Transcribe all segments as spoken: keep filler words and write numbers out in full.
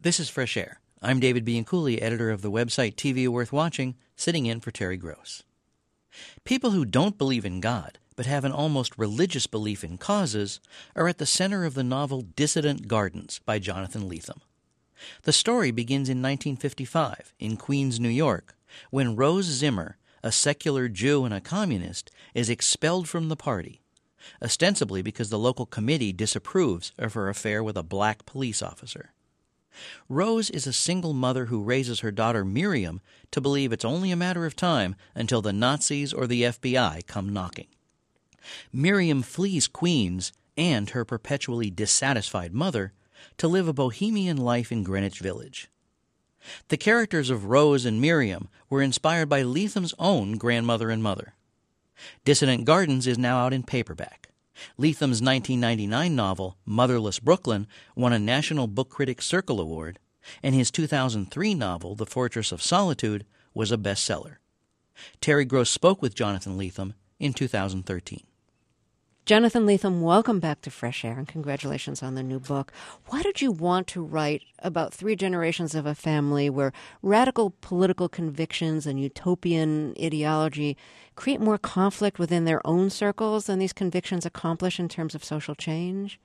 This is Fresh Air. I'm David Bianculli, editor of the website T V Worth Watching, sitting in for Terry Gross. People who don't believe in God, but have an almost religious belief in causes, are at the center of the novel Dissident Gardens by Jonathan Lethem. The story begins in nineteen fifty-five, in Queens, New York, when Rose Zimmer, a secular Jew and a communist, is expelled from the party, ostensibly because the local committee disapproves of her affair with a black police officer. Rose is a single mother who raises her daughter Miriam to believe it's only a matter of time until the Nazis or the F B I come knocking. Miriam flees Queens and her perpetually dissatisfied mother to live a bohemian life in Greenwich Village. The characters of Rose and Miriam were inspired by Lethem's own grandmother and mother. Dissident Gardens is now out in paperback. Lethem's nineteen ninety-nine novel, Motherless Brooklyn, won a National Book Critics Circle Award, and his two thousand three novel, The Fortress of Solitude, was a bestseller. Terry Gross spoke with Jonathan Lethem in two thousand thirteen. Jonathan Lethem, welcome back to Fresh Air, and congratulations on the new book. Why did you want to write about three generations of a family where radical political convictions and utopian ideology create more conflict within their own circles than these convictions accomplish in terms of social change?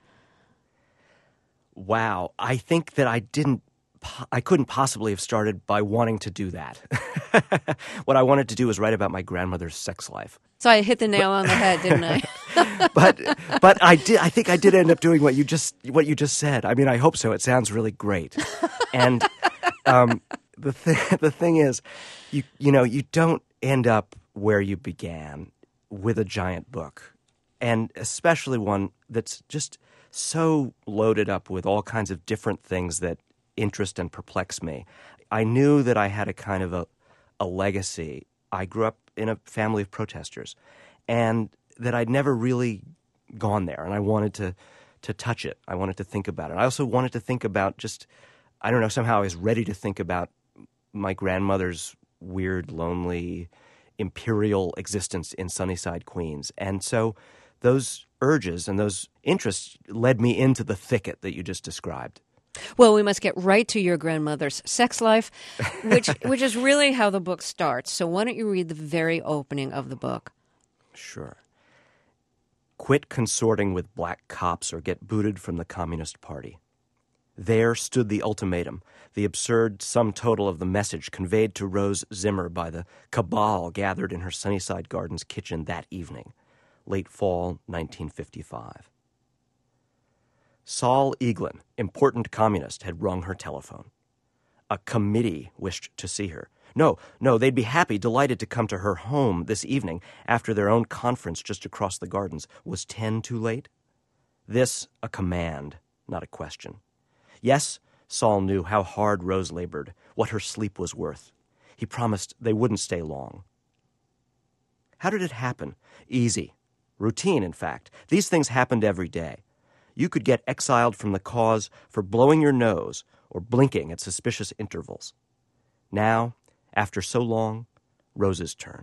Wow. I think that I didn't I couldn't possibly have started by wanting to do that. What I wanted to do was write about my grandmother's sex life. So I hit the nail but, on the head, didn't I? but but I did. I think I did end up doing what you just what you just said. I mean, I hope so. It sounds really great. And um, the th- the thing is, you you know, you don't end up where you began with a giant book, and especially one that's just so loaded up with all kinds of different things that interest and perplex me. I knew that I had a kind of a, a legacy. I grew up in a family of protesters, and that I'd never really gone there, and I wanted to to touch it. I wanted to think about it. I also wanted to think about just, I don't know, somehow I was ready to think about my grandmother's weird, lonely, imperial existence in Sunnyside, Queens. And so those urges and those interests led me into the thicket that you just described. Well, we must get right to your grandmother's sex life, which which is really how the book starts. So why don't you read the very opening of the book? Sure. Quit consorting with black cops or get booted from the Communist Party. There stood the ultimatum, the absurd sum total of the message conveyed to Rose Zimmer by the cabal gathered in her Sunnyside Gardens kitchen that evening, late fall nineteen fifty-five. Saul Eaglin, important communist, had rung her telephone. A committee wished to see her. No, no, they'd be happy, delighted to come to her home this evening after their own conference just across the gardens. Was ten too late? This a command, not a question. Yes, Saul knew how hard Rose labored, what her sleep was worth. He promised they wouldn't stay long. How did it happen? Easy. Routine, in fact. These things happened every day. You could get exiled from the cause for blowing your nose or blinking at suspicious intervals. Now, after so long, Rose's turn.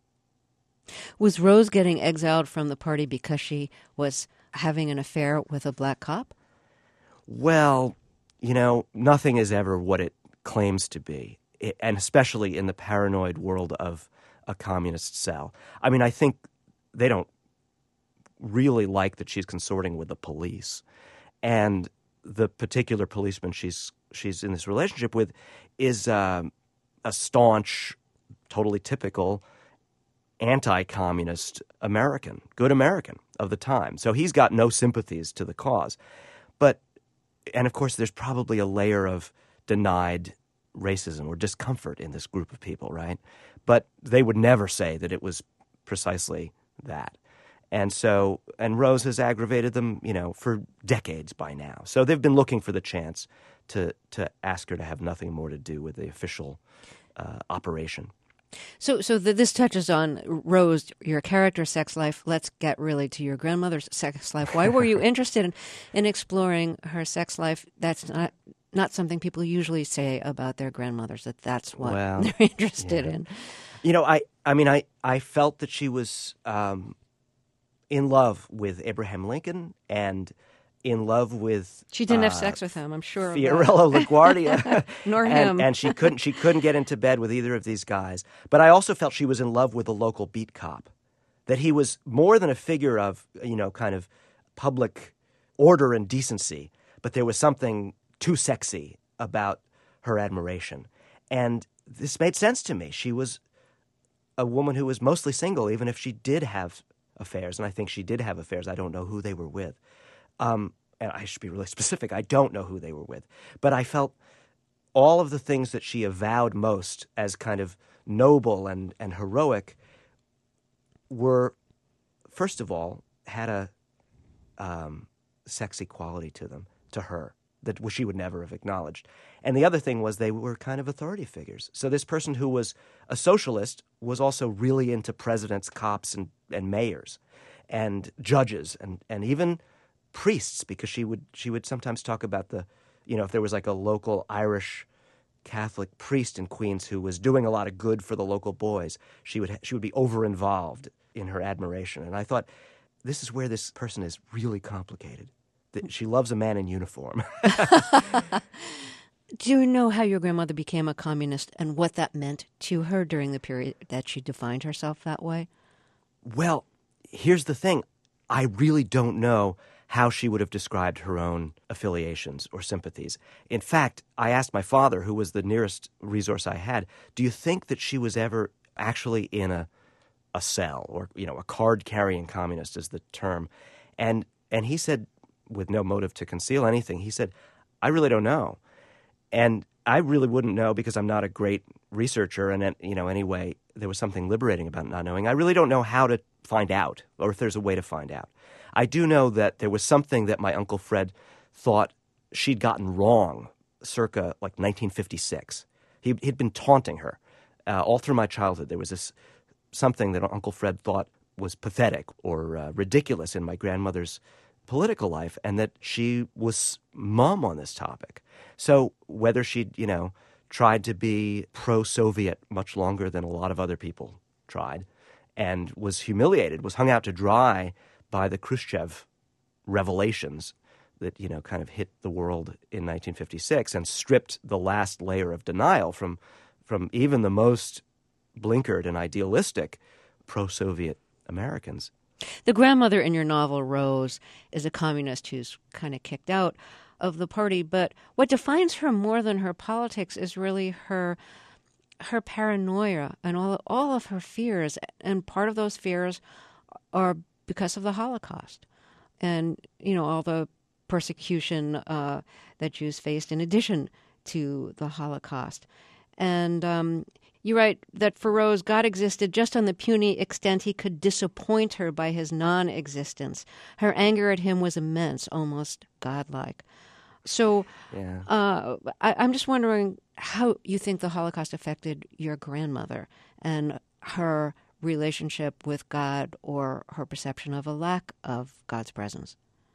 Was Rose getting exiled from the party because she was having an affair with a black cop? Well, you know, nothing is ever what it claims to be, and especially in the paranoid world of a communist cell. I mean, I think they don't really like that she's consorting with the police, and the particular policeman she's she's in this relationship with is um, a staunch, totally typical anti-communist American, good American of the time. So he's got no sympathies to the cause. But, and of course, there's probably a layer of denied racism or discomfort in this group of people, right? But they would never say that it was precisely that. And so, and Rose has aggravated them, you know, for decades by now. So they've been looking for the chance to to ask her to have nothing more to do with the official uh, operation. So, so the, this touches on Rose, your character's sex life. Let's get really to your grandmother's sex life. Why were you interested in, in exploring her sex life? That's not not something people usually say about their grandmothers. That that's what well, they're interested yeah. in. You know, I I mean, I I felt that she was Um, in love with Abraham Lincoln and in love with She didn't uh, have sex with him, I'm sure. Fiorello LaGuardia. Nor and, him. and she couldn't she couldn't get into bed with either of these guys. But I also felt she was in love with a local beat cop. That he was more than a figure of, you know, kind of public order and decency, but there was something too sexy about her admiration. And this made sense to me. She was a woman who was mostly single, even if she did have affairs. And I think she did have affairs. I don't know who they were with. Um, and I should be really specific. I don't know who they were with. But I felt all of the things that she avowed most as kind of noble and, and heroic were, first of all, had a um, sexy quality to them, to her, that she would never have acknowledged. And the other thing was they were kind of authority figures. So this person who was a socialist was also really into presidents, cops, and, and mayors, and judges, and, and even priests, because she would she would sometimes talk about the, you know, if there was like a local Irish Catholic priest in Queens who was doing a lot of good for the local boys, she would she would be over-involved in her admiration. And I thought, this is where this person is really complicated. That she loves a man in uniform. Do you know how your grandmother became a communist and what that meant to her during the period that she defined herself that way? Well, here's the thing. I really don't know how she would have described her own affiliations or sympathies. In fact, I asked my father, who was the nearest resource I had, do you think that she was ever actually in a a cell, or, you know, a card-carrying communist is the term? And and he said, with no motive to conceal anything, he said, I really don't know. And I really wouldn't know because I'm not a great researcher, and, you know, anyway, there was something liberating about not knowing. I really don't know how to find out, or if there's a way to find out. I do know that there was something that my Uncle Fred thought she'd gotten wrong circa, like, nineteen fifty-six. He, he'd been taunting her uh, all through my childhood. There was this something that Uncle Fred thought was pathetic or uh, ridiculous in my grandmother's political life, and that she was mum on this topic. So whether she'd, you know, tried to be pro-Soviet much longer than a lot of other people tried, and was humiliated, was hung out to dry by the Khrushchev revelations that, you know, kind of hit the world in nineteen fifty-six and stripped the last layer of denial from from even the most blinkered and idealistic pro-Soviet Americans. The grandmother in your novel, Rose, is a communist who's kind of kicked out of the party, but what defines her more than her politics is really her her paranoia and all all of her fears, and part of those fears are because of the Holocaust and, you know, all the persecution uh, that Jews faced in addition to the Holocaust. And um, you write that for Rose, God existed just on the puny extent he could disappoint her by his non-existence. Her anger at him was immense, almost godlike. So yeah. uh, I, I'm just wondering how you think the Holocaust affected your grandmother and her relationship with God, or her perception of a lack of God's presence.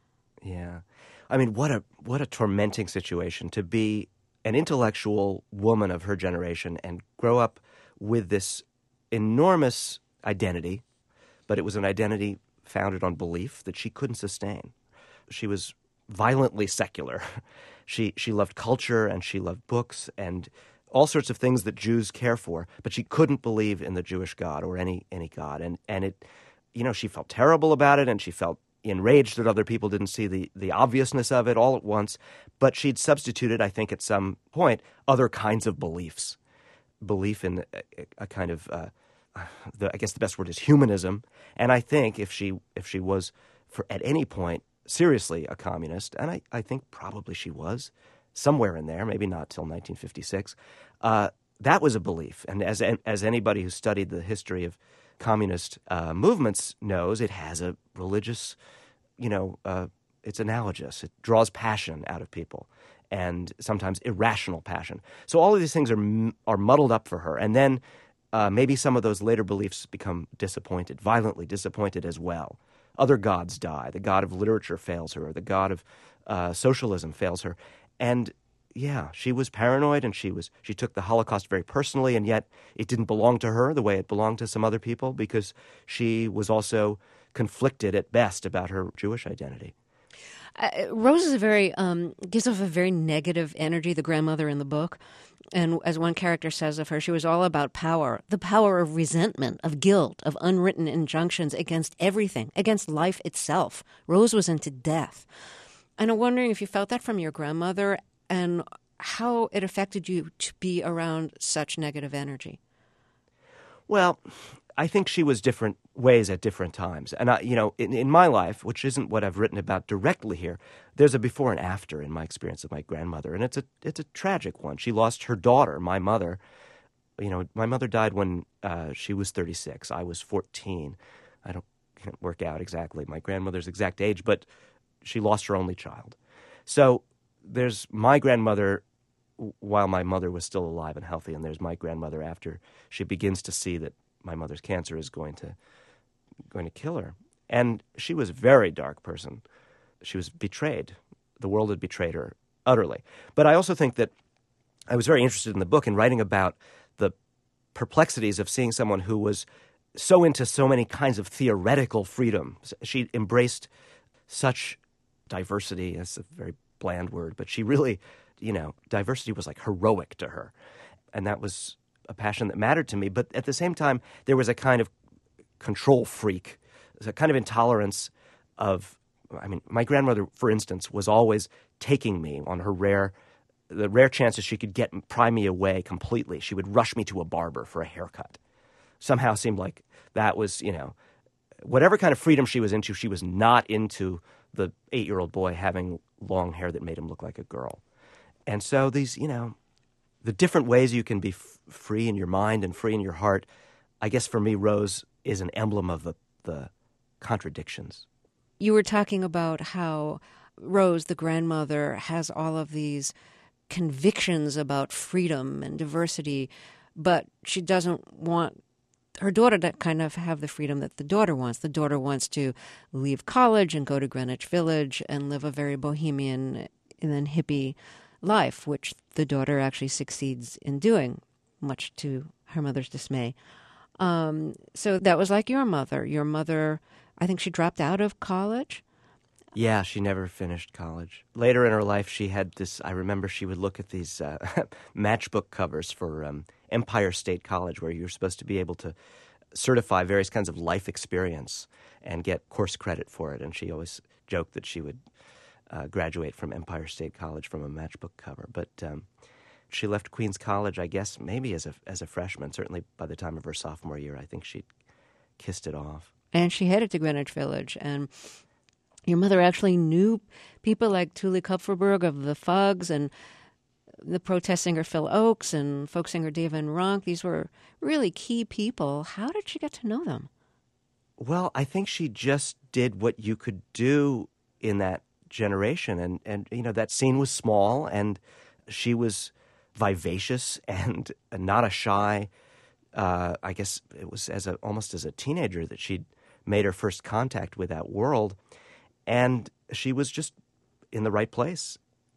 Yeah. I mean, what a what a tormenting situation to be an intellectual woman of her generation and grow up with this enormous identity, but it was an identity founded on belief that she couldn't sustain. She was violently secular. She she loved culture, and she loved books and all sorts of things that Jews care for, but she couldn't believe in the Jewish God or any any God. And and it, you know, she felt terrible about it, and she felt enraged that other people didn't see the, the obviousness of it all at once. But she'd substituted, I think, at some point, other kinds of beliefs. Belief in a, a kind of, uh, the, I guess the best word is humanism. And I think if she if she was, for at any point, seriously a communist, and I, I think probably she was, somewhere in there, maybe not till nineteen fifty-six, uh, that was a belief. And as as anybody who studied the history of communist uh, movements knows, it has a religious, you know, uh, it's analogous. It draws passion out of people, and sometimes irrational passion. So all of these things are are muddled up for her. And then uh, maybe some of those later beliefs become disappointed, violently disappointed as well. Other gods die. The god of literature fails her, or the god of uh, socialism fails her. And yeah, she was paranoid, and she was she took the Holocaust very personally, and yet it didn't belong to her the way it belonged to some other people, because she was also conflicted at best about her Jewish identity. Uh, Rose is a very um, gives off a very negative energy. The grandmother in the book, and as one character says of her, she was all about power, the power of resentment, of guilt, of unwritten injunctions against everything, against life itself. Rose was into death, and I'm wondering if you felt that from your grandmother and how it affected you to be around such negative energy. Well, I think she was different ways at different times. And, I, you know, in, in my life, which isn't what I've written about directly here, there's a before and after in my experience of my grandmother. And it's a it's a tragic one. She lost her daughter, my mother. You know, my mother died when uh, she was thirty-six. I was fourteen. I don't can't work out exactly my grandmother's exact age, but she lost her only child. So there's my grandmother while my mother was still alive and healthy, and there's my grandmother after she begins to see that my mother's cancer is going to going to kill her. And she was a very dark person. She was betrayed. The world had betrayed her utterly. But I also think that I was very interested in the book in writing about the perplexities of seeing someone who was so into so many kinds of theoretical freedom. She embraced such diversity. That's a very bland word, but she really, you know, diversity was like heroic to her. And that was a passion that mattered to me. But at the same time, there was a kind of control freak, a kind of intolerance of, I mean, my grandmother, for instance, was always taking me on her rare, the rare chances she could get, pry me away completely. She would rush me to a barber for a haircut. Somehow seemed like that was, you know, whatever kind of freedom she was into, she was not into the eight-year-old boy having long hair that made him look like a girl. And so these, you know, the different ways you can be f- free in your mind and free in your heart, I guess for me, Rose is an emblem of the, the contradictions. You were talking about how Rose, the grandmother, has all of these convictions about freedom and diversity, but she doesn't want her daughter to kind of have the freedom that the daughter wants. The daughter wants to leave college and go to Greenwich Village and live a very bohemian and then hippie life, which the daughter actually succeeds in doing, much to her mother's dismay. Um, so that was like your mother. Your mother, I think she dropped out of college. Yeah, she never finished college. Later in her life, she had this, I remember she would look at these uh, matchbook covers for um, Empire State College, where you're supposed to be able to certify various kinds of life experience and get course credit for it. And she always joked that she would uh, graduate from Empire State College from a matchbook cover. But um, she left Queens College, I guess, maybe as a as a freshman. Certainly by the time of her sophomore year, I think she'd kissed it off. And she headed to Greenwich Village. And your mother actually knew people like Tuli Kupferberg of the Fugs and the protest singer Phil Oakes and folk singer Dave Van Ronk. These were really key people. How did she get to know them? Well, I think she just did what you could do in that generation. And, and you know, that scene was small, and she was vivacious and not a shy. Uh, I guess it was as a almost as a teenager that she'd made her first contact with that world. And she was just in the right place.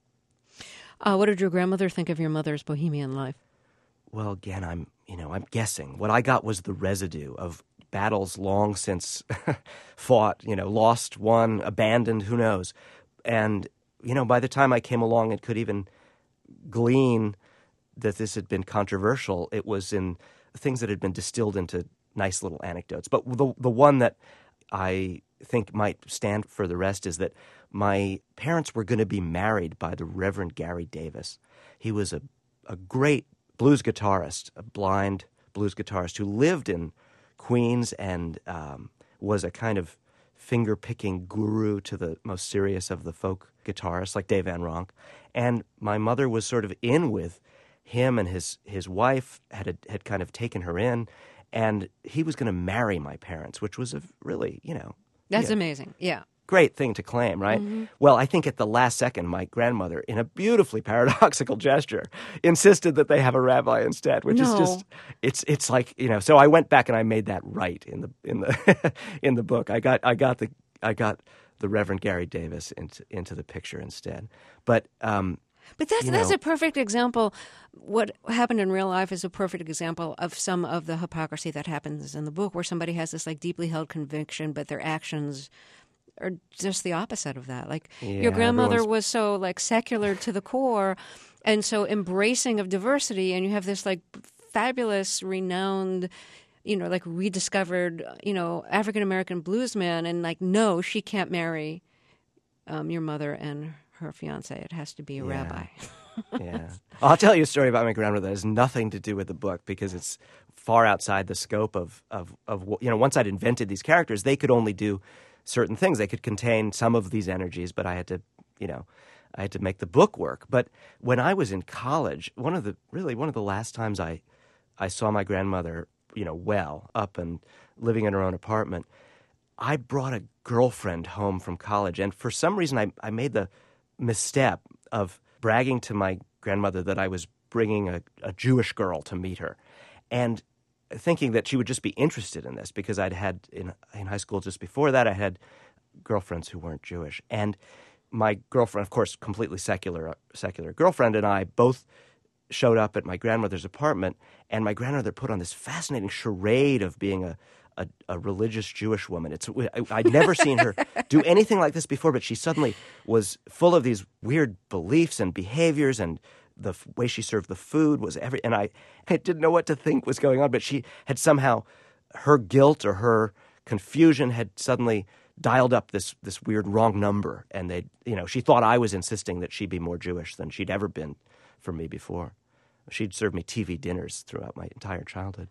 Uh, what did your grandmother think of your mother's bohemian life? Well, again, I'm, you know, I'm guessing. What I got was the residue of battles long since fought, you know, lost, won, abandoned, who knows. And, you know, by the time I came along and could even glean that this had been controversial, it was in things that had been distilled into nice little anecdotes. But the the one that I think might stand for the rest is that my parents were going to be married by the Reverend Gary Davis. He was a, a great blues guitarist, a blind blues guitarist who lived in Queens and um, was a kind of finger-picking guru to the most serious of the folk guitarists, like Dave Van Ronk. And my mother was sort of in with him, and his, his wife had had kind of taken her in, and he was going to marry my parents, which was a really, you know... That's yeah, amazing, yeah. Great thing to claim, right? Mm-hmm. Well, I think at the last second, my grandmother, in a beautifully paradoxical gesture, insisted that they have a rabbi instead, which no. is just, it's it's like, you know, so I went back and I made that right in the in the in the book. I got I got the I got the Reverend Gary Davis into into the picture instead. But um But that's you that's know, a perfect example. What happened in real life is a perfect example of some of the hypocrisy that happens in the book, where somebody has this like deeply held conviction, but their actions are just the opposite of that. Like Yeah, your grandmother everyone's- was so like secular to the core and so embracing of diversity, and you have this like fabulous, renowned, you know, like rediscovered, you know, African-American bluesman, and like, no, she can't marry um, your mother and her fiance. It has to be a Yeah. rabbi. Yeah. I'll tell you a story about my grandmother that has nothing to do with the book because it's far outside the scope of, of, of what- you know, once I'd invented these characters, they could only do certain things. They could contain some of these energies, but I had to, you know, I had to make the book work. But when I was in college, one of the, really one of the last times I, I saw my grandmother, you know, well, up and living in her own apartment, I brought a girlfriend home from college. And for some reason, I, I made the misstep of bragging to my grandmother that I was bringing a, a Jewish girl to meet her, and thinking that she would just be interested in this because I'd had in in high school just before that I had girlfriends who weren't Jewish, and my girlfriend, of course, completely secular secular girlfriend, and I both showed up at my grandmother's apartment, and my grandmother put on this fascinating charade of being a a, a religious Jewish woman. It's I, I'd never seen her do anything like this before, but she suddenly was full of these weird beliefs and behaviors, and the f- way she served the food was every. And I, I didn't know what to think was going on, but she had somehow, her guilt or her confusion had suddenly dialed up this this weird wrong number, and they, you know, she thought I was insisting that she be more Jewish than she'd ever been for me before. She'd served me T V dinners throughout my entire childhood.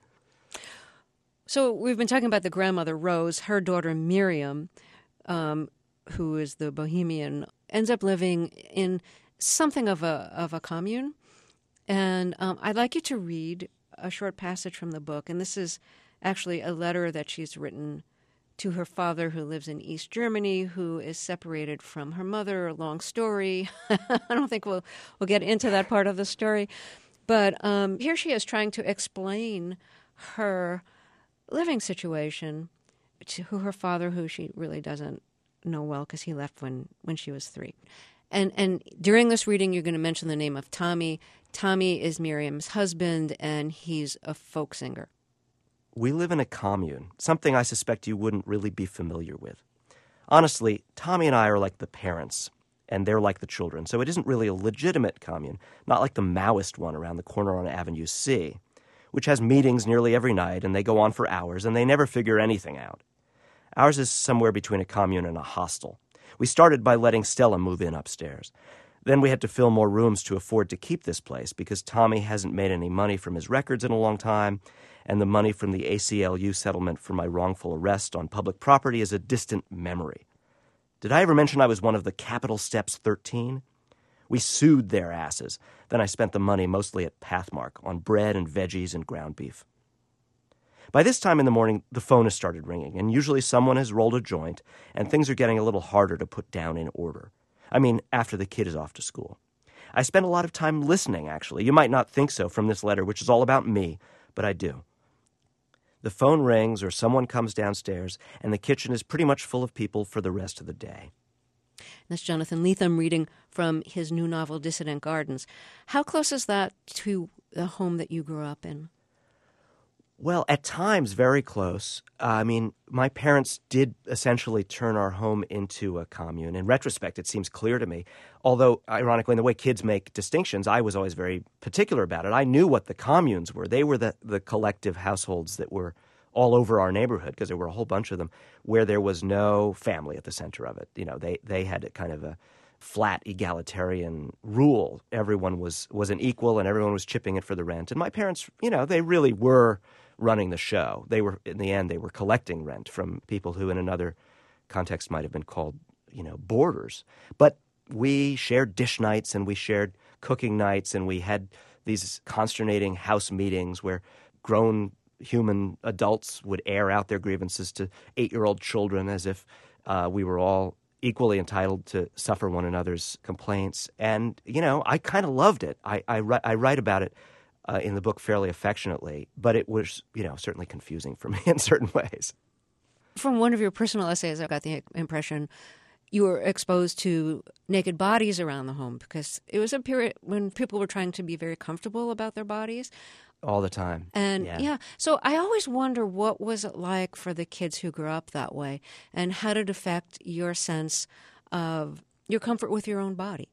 So we've been talking about the grandmother, Rose. Her daughter, Miriam, um, who is the bohemian, ends up living in something of a of a commune. And um, I'd like you to read a short passage from the book. And this is actually a letter that she's written to her father, who lives in East Germany, who is separated from her mother. A long story. I don't think we'll we'll get into that part of the story. But um, here she is trying to explain her living situation to her father, who she really doesn't know well because he left when, when she was three. And and during this reading, you're going to mention the name of Tommy. Tommy is Miriam's husband, and he's a folk singer. We live in a commune, something I suspect you wouldn't really be familiar with. Honestly, Tommy and I are like the parents, and they're like the children, so it isn't really a legitimate commune, not like the Maoist one around the corner on Avenue C, which has meetings nearly every night, and they go on for hours, and they never figure anything out. Ours is somewhere between a commune and a hostel. We started by letting Stella move in upstairs. Then we had to fill more rooms to afford to keep this place because Tommy hasn't made any money from his records in a long time, and the money from the A C L U settlement for my wrongful arrest on public property is a distant memory. Did I ever mention I was one of the Capitol Steps thirteen? We sued their asses. Then I spent the money mostly at Pathmark on bread and veggies and ground beef. By this time in the morning, the phone has started ringing, and usually someone has rolled a joint, and things are getting a little harder to put down in order. I mean, after the kid is off to school. I spend a lot of time listening, actually. You might not think so from this letter, which is all about me, but I do. The phone rings or someone comes downstairs, and the kitchen is pretty much full of people for the rest of the day. That's Jonathan Lethem reading from his new novel, Dissident Gardens. How close is that to the home that you grew up in? Well, at times, very close. Uh, I mean, my parents did essentially turn our home into a commune. In retrospect, it seems clear to me. Although, ironically, in the way kids make distinctions, I was always very particular about it. I knew what the communes were. They were the, the collective households that were all over our neighborhood, because there were a whole bunch of them, where there was no family at the center of it. You know, they, they had a kind of a flat egalitarian rule. Everyone was, was an equal, and everyone was chipping in for the rent. And my parents, you know, they really were running the show. They were, in the end, they were collecting rent from people who in another context might have been called, you know, boarders. But we shared dish nights, and we shared cooking nights, and we had these consternating house meetings where grown human adults would air out their grievances to eight-year-old children as if uh, we were all equally entitled to suffer one another's complaints. And, you know, I kind of loved it. I, I, I write about it Uh, in the book fairly affectionately, but it was, you know, certainly confusing for me in certain ways. From one of your personal essays, I got the impression you were exposed to naked bodies around the home because it was a period when people were trying to be very comfortable about their bodies. All the time. And yeah. yeah, so I always wonder, what was it like for the kids who grew up that way, and how did it affect your sense of your comfort with your own body?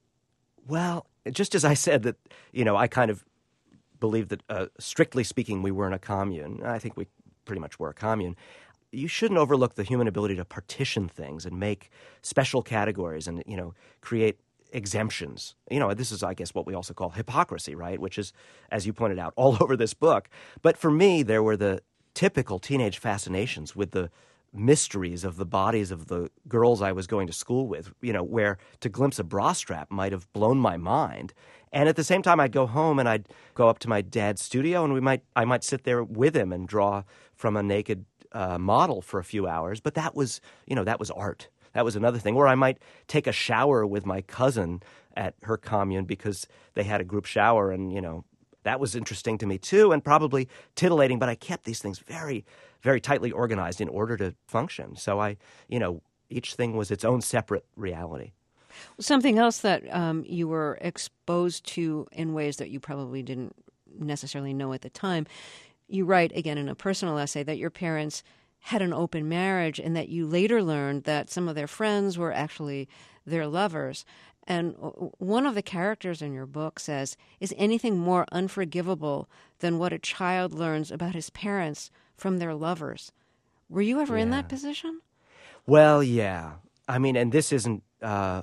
Well, just as I said that, you know, I kind of believe that, uh, strictly speaking, we weren't a commune. I think we pretty much were a commune. You shouldn't overlook the human ability to partition things and make special categories and, you know, create exemptions. You know, this is, I guess, what we also call hypocrisy, right? Which is, as you pointed out, all over this book. But for me, there were the typical teenage fascinations with the mysteries of the bodies of the girls I was going to school with, you know, where to glimpse a bra strap might have blown my mind. And at the same time, I'd go home and I'd go up to my dad's studio, and we might I might sit there with him and draw from a naked uh, model for a few hours. But that was, you know, that was art. That was another thing. Or I might take a shower with my cousin at her commune because they had a group shower, and, you know, that was interesting to me too, and probably titillating. But I kept these things very, very tightly organized in order to function. So I, you know, each thing was its own separate reality. Something else that um, you were exposed to in ways that you probably didn't necessarily know at the time. You write, again, in a personal essay, that your parents had an open marriage, and that you later learned that some of their friends were actually their lovers. And one of the characters in your book says, is anything more unforgivable than what a child learns about his parents from their lovers? Were you ever yeah. in that position? Well, yeah. I mean, and this isn't uh,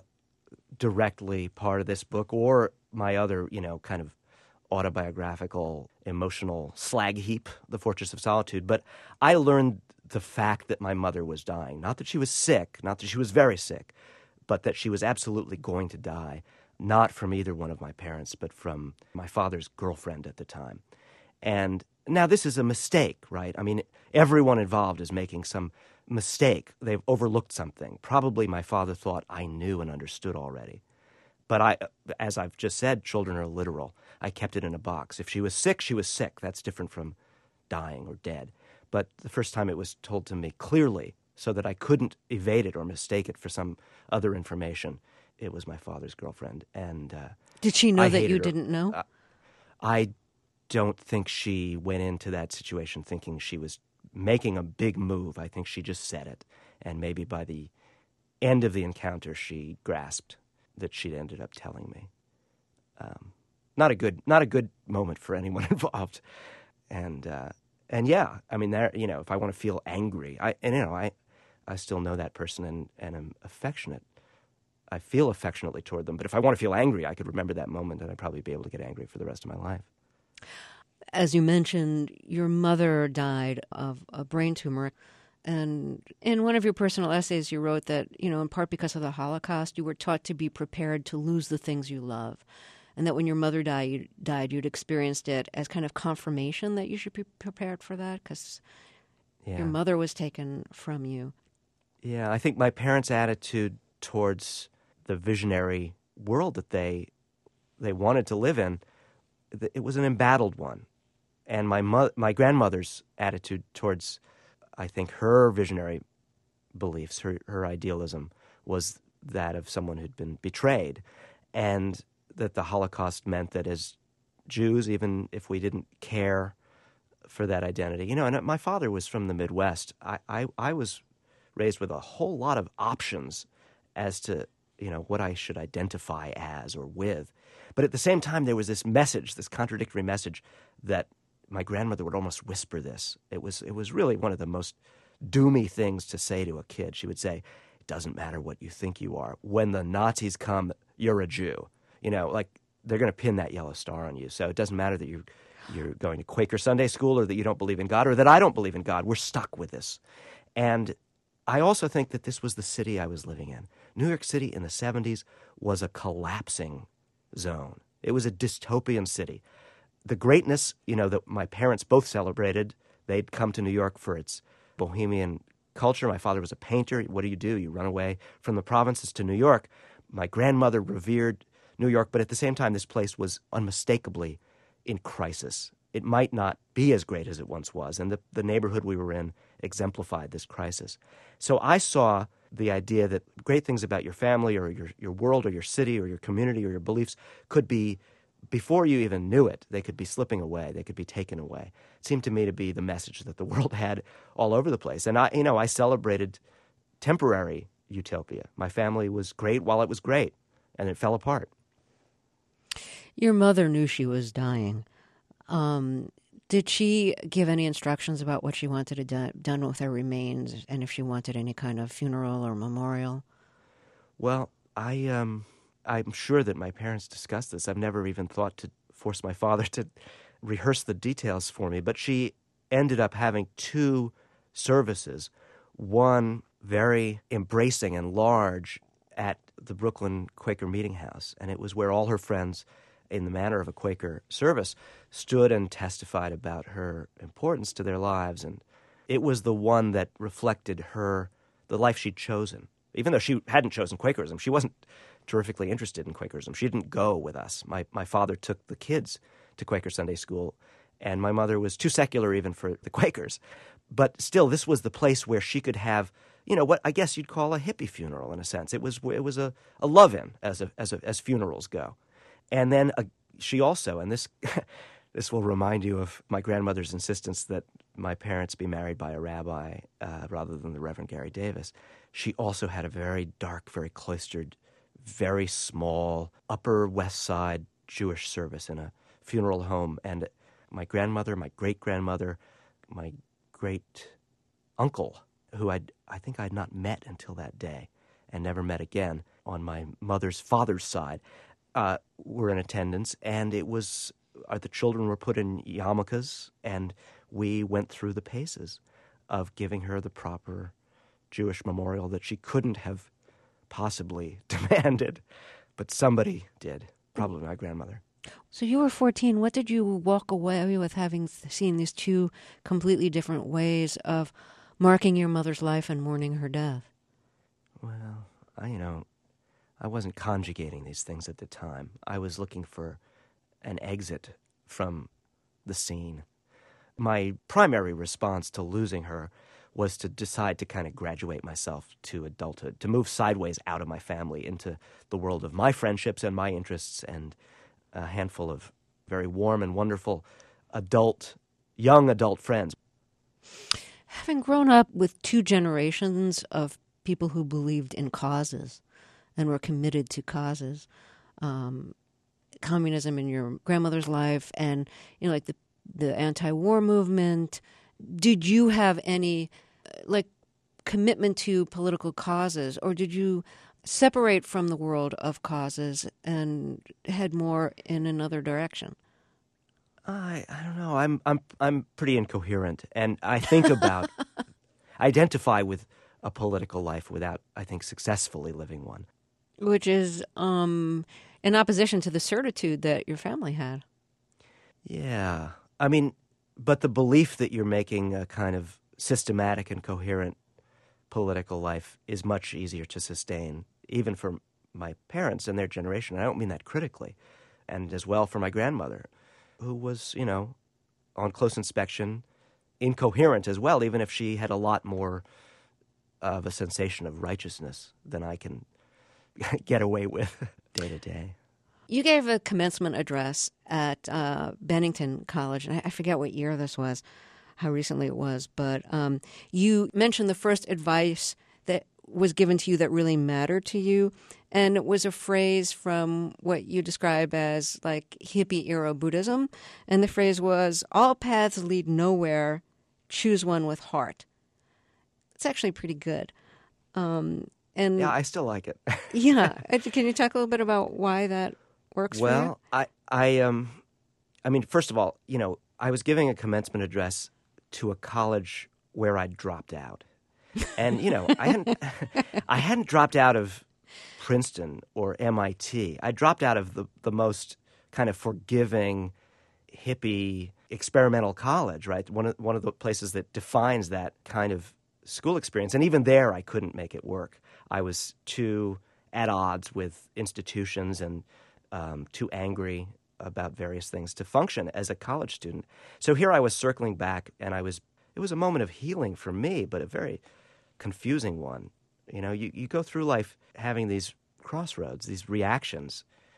directly part of this book or my other, you know, kind of autobiographical, emotional slag heap, The Fortress of Solitude. But I learned the fact that my mother was dying. Not that she was sick, not that she was very sick, but that she was absolutely going to die, not from either one of my parents, but from my father's girlfriend at the time. And now this is a mistake, right? I mean, everyone involved is making some mistake. They've overlooked something. Probably my father thought I knew and understood already. But I, as I've just said, children are literal. I kept it in a box. If she was sick, she was sick. That's different from dying or dead. But the first time it was told to me clearly so that I couldn't evade it or mistake it for some other information, it was my father's girlfriend. And uh, Did she know I that you hated her. didn't know? Uh, I don't think she went into that situation thinking she was making a big move. I think she just said it. And maybe by the end of the encounter, she grasped that she'd ended up telling me. Um, not a good, not a good moment for anyone involved. And uh, and yeah, I mean, there, you know, if I want to feel angry, I and you know, I, I still know that person and and am affectionate. I feel affectionately toward them. But if I want to feel angry, I could remember that moment, and I'd probably be able to get angry for the rest of my life. As you mentioned, your mother died of a brain tumor. And in one of your personal essays, you wrote that, you know, in part because of the Holocaust, you were taught to be prepared to lose the things you love. And that when your mother died, you, died, you'd experienced it as kind of confirmation that you should be prepared for that because yeah. your mother was taken from you. Yeah, I think my parents' attitude towards the visionary world that they they wanted to live in, it was an embattled one. And my mo- my grandmother's attitude towards, I think, her visionary beliefs, her, her idealism, was that of someone who'd been betrayed. And that the Holocaust meant that as Jews, even if we didn't care for that identity, you know, and my father was from the Midwest. I, I, I was raised with a whole lot of options as to, you know, what I should identify as or with. But at the same time, there was this message, this contradictory message that my grandmother would almost whisper this. It was it was really one of the most doomy things to say to a kid. She would say, it doesn't matter what you think you are. When the Nazis come, you're a Jew. You know, like they're going to pin that yellow star on you. So it doesn't matter that you're, you're going to Quaker Sunday school or that you don't believe in God or that I don't believe in God. We're stuck with this. And I also think that this was the city I was living in. New York City in the seventies was a collapsing zone. It was a dystopian city. The greatness, you know, that my parents both celebrated, they'd come to New York for its bohemian culture. My father was a painter. What do you do? You run away from the provinces to New York. My grandmother revered New York, but at the same time, this place was unmistakably in crisis. It might not be as great as it once was, and the, the neighborhood we were in exemplified this crisis. So I saw the idea that great things about your family or your, your world or your city or your community or your beliefs could be before you even knew it, they could be slipping away. They could be taken away. It seemed to me to be the message that the world had all over the place. And I, you know, I celebrated temporary utopia. My family was great while it was great, and it fell apart. Your mother knew she was dying. Um, did she give any instructions about what she wanted to do, done with her remains, and if she wanted any kind of funeral or memorial? Well, I, um, I'm sure that my parents discussed this. I've never even thought to force my father to rehearse the details for me, but she ended up having two services, one very embracing and large at the Brooklyn Quaker Meeting House, and it was where all her friends, in the manner of a Quaker service, stood and testified about her importance to their lives. And it was the one that reflected her, the life she'd chosen. Even though she hadn't chosen Quakerism, she wasn't terrifically interested in Quakerism. She didn't go with us. My my father took the kids to Quaker Sunday school, and my mother was too secular even for the Quakers. But still, this was the place where she could have, you know, what I guess you'd call a hippie funeral in a sense. It was it was a, a love-in as a, as a, as funerals go. And then uh, she also, and this this will remind you of my grandmother's insistence that my parents be married by a rabbi uh, rather than the Reverend Gary Davis. She also had a very dark, very cloistered, very small Upper West Side Jewish service in a funeral home. And my grandmother, my great-grandmother, my great-uncle, who I'd, I think I'd not met until that day and never met again on my mother's father's side, Uh, were in attendance, and it was uh, the children were put in yarmulkes, and we went through the paces of giving her the proper Jewish memorial that she couldn't have possibly demanded, but somebody did, probably my grandmother. So you were fourteen. What did you walk away with, having seen these two completely different ways of marking your mother's life and mourning her death? Well, I, you know, I wasn't conjugating these things at the time. I was looking for an exit from the scene. My primary response to losing her was to decide to kind of graduate myself to adulthood, to move sideways out of my family into the world of my friendships and my interests, and a handful of very warm and wonderful adult, young adult friends. Having grown up with two generations of people who believed in causes and were committed to causes, um, communism in your grandmother's life, and you know, like the the anti-war movement. Did you have any like commitment to political causes, or did you separate from the world of causes and head more in another direction? I I don't know. I'm I'm I'm pretty incoherent, and I think about identify with a political life without, I think, successfully living one. Which is um, in opposition to the certitude that your family had. Yeah. I mean, but the belief that you're making a kind of systematic and coherent political life is much easier to sustain, even for my parents and their generation. I don't mean that critically. And as well for my grandmother, who was, you know, on close inspection, incoherent as well, even if she had a lot more of a sensation of righteousness than I can get away with day to day. You gave a commencement address at uh, Bennington College, and I, I forget what year this was, how recently it was, but um, you mentioned the first advice that was given to you that really mattered to you, and it was a phrase from what you describe as like hippie-era Buddhism, and the phrase was, "All paths lead nowhere, choose one with heart." It's actually pretty good. Um, and yeah, I still like it. Yeah. Can you talk a little bit about why that works well, for you? Well, I, I, um, I mean, first of all, you know, I was giving a commencement address to a college where I dropped out. And, you know, I hadn't, I hadn't dropped out of Princeton or M I T. I dropped out of the, the most kind of forgiving, hippie, experimental college, right? One of, one of the places that defines that kind of school experience. And even there, I couldn't make it work. I was too at odds with institutions and um, too angry about various things to function as a college student. So here I was circling back, and I was it was a moment of healing for me, but a very confusing one. You know, you, you go through life having these crossroads, these reactions,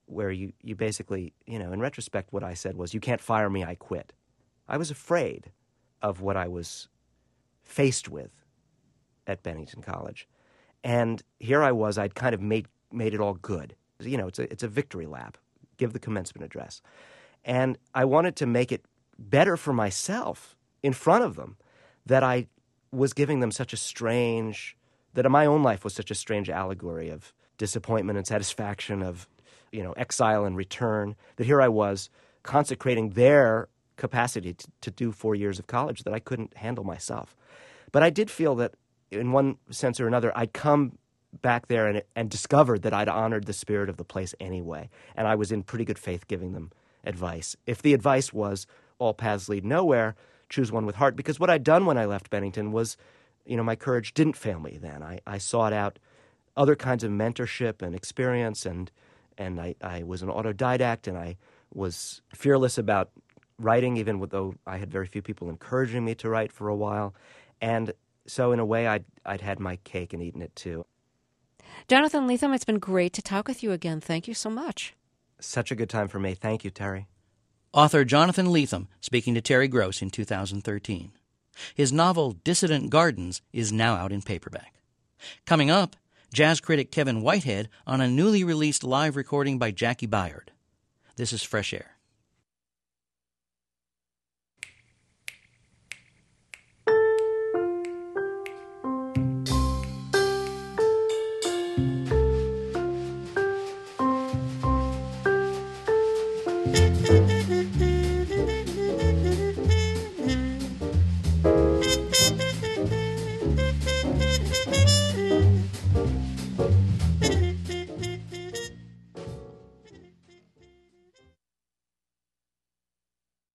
where you, you basically, you know, in retrospect, what I said was, you can't fire me, I quit. I was afraid of what I was faced with at Bennington College. And here I was, I'd kind of made made it all good. You know, it's a, it's a victory lap. Give the commencement address. And I wanted to make it better for myself in front of them that I was giving them such a strange, that my own life was such a strange allegory of disappointment and satisfaction, of, you know, exile and return, that here I was consecrating their capacity to, to do four years of college that I couldn't handle myself. But I did feel that in one sense or another, I'd come back there and, and discovered that I'd honored the spirit of the place anyway, and I was in pretty good faith giving them advice. If the advice was, all paths lead nowhere, choose one with heart, because what I'd done when I left Bennington was, you know, my courage didn't fail me then. I, I sought out other kinds of mentorship and experience, and and I, I was an autodidact, and I was fearless about writing, even though I had very few people encouraging me to write for a while. And so in a way, I'd, I'd had my cake and eaten it too. Jonathan Lethem, it's been great to talk with you again. Thank you so much. Such a good time for me. Thank you, Terry. Author Jonathan Lethem speaking to Terry Gross in two thousand thirteen. His novel Dissident Gardens is now out in paperback. Coming up, jazz critic Kevin Whitehead on a newly released live recording by Jackie Byard. This is Fresh Air.